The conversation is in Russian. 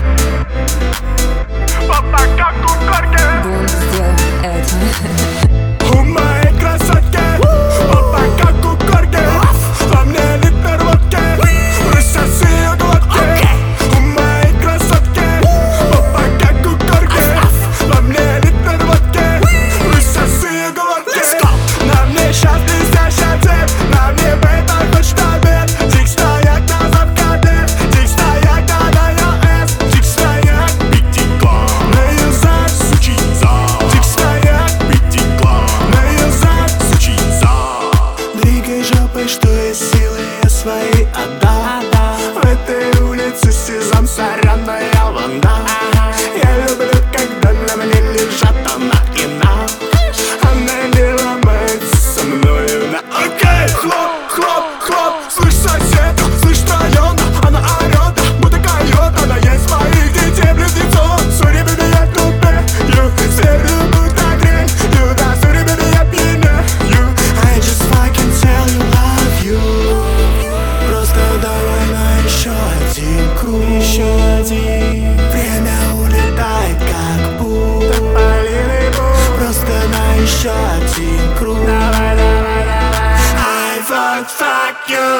Папа как у горки. Бум, сделай это. У моей красотки папа как у горки. Во мне литр водки, присоси ее глотки. У моей красотки папа как у горки. Во мне литр водки, присоси ее глотки. На мне щас блестящая цепь, на мне бейта хоть обед. Тик стоять на запкаде, тик стоять когда я эс. Тик стоять, битикла, навязать сучица. Тик стоять, битикла, навязать сучица. Двигай жопой, что есть силы, я свои отдам. В этой улице сезон, соряная волна. Я люблю, когда на мне лежат она и на. Она не ломается со мною на окей. Хлоп, хлоп, хлоп, слышь, сосед, слышь, район. Она орёт, будто койот. Она есть моих детей близнецов. Sorry, baby, я тупею. Сердце будто грень. You да, sorry, baby, я пьянею. I just fucking tell you love you. Просто давай на еще один круг. Еще один. Время улетает как пух. Просто на еще один круг. Давай, давай, давай. I fuck you.